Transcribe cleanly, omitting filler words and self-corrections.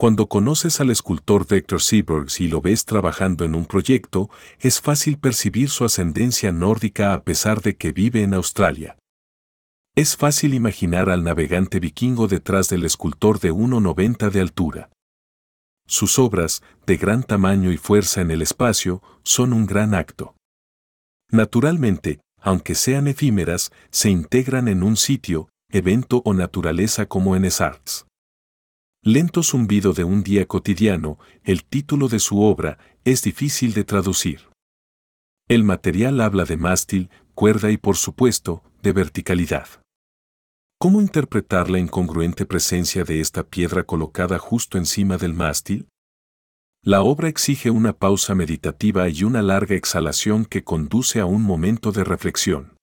Cuando conoces al escultor Vector Seebergs y lo ves trabajando en un proyecto, es fácil percibir su ascendencia nórdica a pesar de que vive en Australia. Es fácil imaginar al navegante vikingo detrás del escultor de 1,90 de altura. Sus obras, de gran tamaño y fuerza en el espacio, son un gran acto. Naturalmente, aunque sean efímeras, se integran en un sitio, evento o naturaleza como en Arts. Lento zumbido de un día cotidiano, el título de su obra, es difícil de traducir. El material habla de mástil, cuerda y por supuesto, de verticalidad. ¿Cómo interpretar la incongruente presencia de esta piedra colocada justo encima del mástil? La obra exige una pausa meditativa y una larga exhalación que conduce a un momento de reflexión.